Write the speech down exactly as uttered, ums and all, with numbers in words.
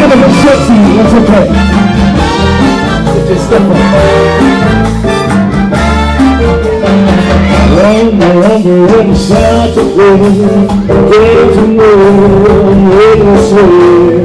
little bit sexy, that's okay. Just step up. Long, long, inside the way, get to know,